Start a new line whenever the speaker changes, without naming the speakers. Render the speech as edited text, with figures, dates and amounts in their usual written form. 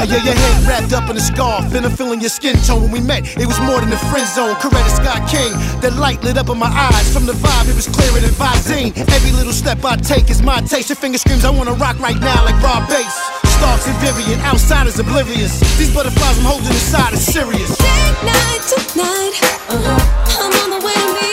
Yeah, your head wrapped up in a scarf, and I'm feeling your skin tone. When we met, it was more than the friend zone. Coretta Scott King, that light lit up in my eyes. From the vibe, it was clearer than Visine. Every little step I take is my taste. Your finger screams, I wanna rock right now like Rob Bass. Starks and Vivian, outsiders oblivious. These butterflies I'm holding inside are serious.
Date night tonight, I'm on the way to meet